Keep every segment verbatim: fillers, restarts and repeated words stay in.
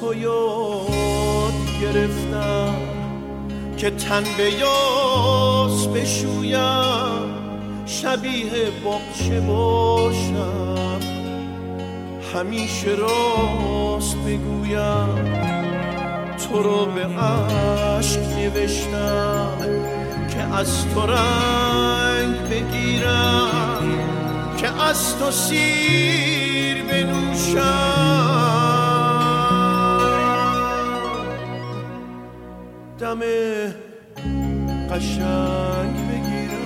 تو یاد گرفتم که تن به یاس بشویم، شبیه باغچه باشم، همیشه راست بگویم. تو رو به عشق نوشتم که از تو رنگ بگیرم، که از تو سیر بنوشم، دم قشنگ بگیرم.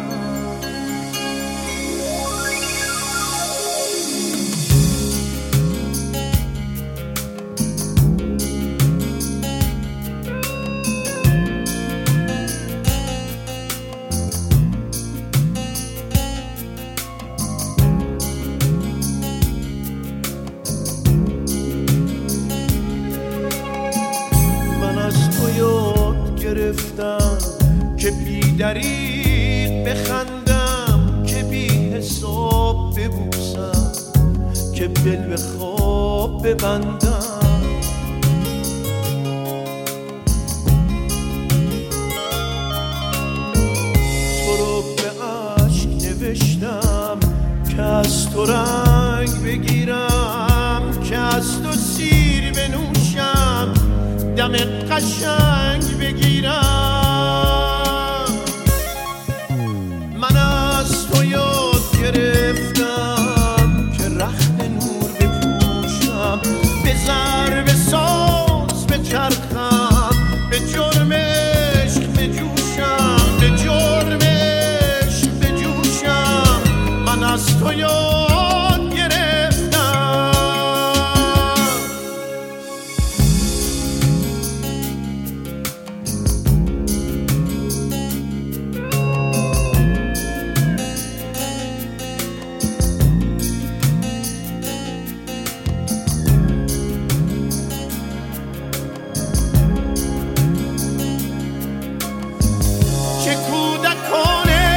گرفتم که بی دریغ بخندم، که بی حساب ببوسم، که دل به خواب ببندم. تو رو به عشق نوشتم که از تو رنگ بگیرم، که از تو سیر بنوشم، دم قشنگ بگیرم. من از تو یاد گرفتم که رخت نور بپوشم، به ضرب ساز بچرخم، به جرم عشق بجوشم، به جرم عشق بجوشم. من از تو یاد گرفتم. چه کودکانه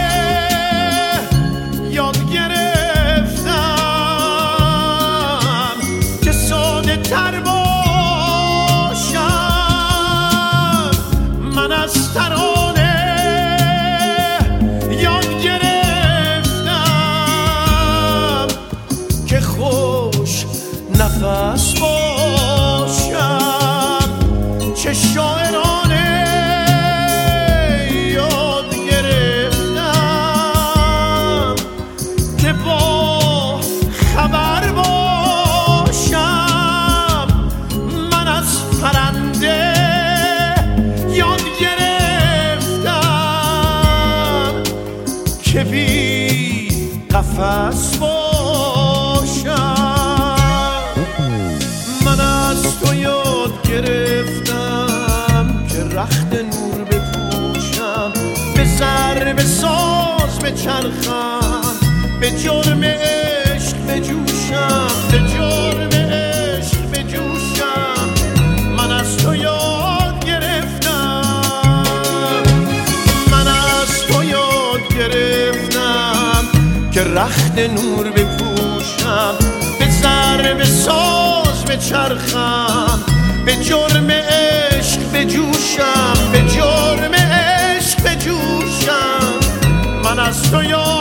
یاد گرفتم که ساده تر باشم. من از ترانه یاد گرفتم که خوش نفس باشم. چه شاعرانه خبر باشم. من از پرنده یاد گرفتم که بی قفس باشم. من از تو یاد گرفتم که رخت نور بپوشم، به ضرب ساز بچرخم، به جرم عشق بجوشم، به جرم عشق بجوشم. من از تو یاد گرفتم. من از تو یاد گرفتم که رخت نور بپوشم، به ضرب ساز بچرخم، به جرم عشق بجوشم، به جرم عشق بجوشم. من از تو یاد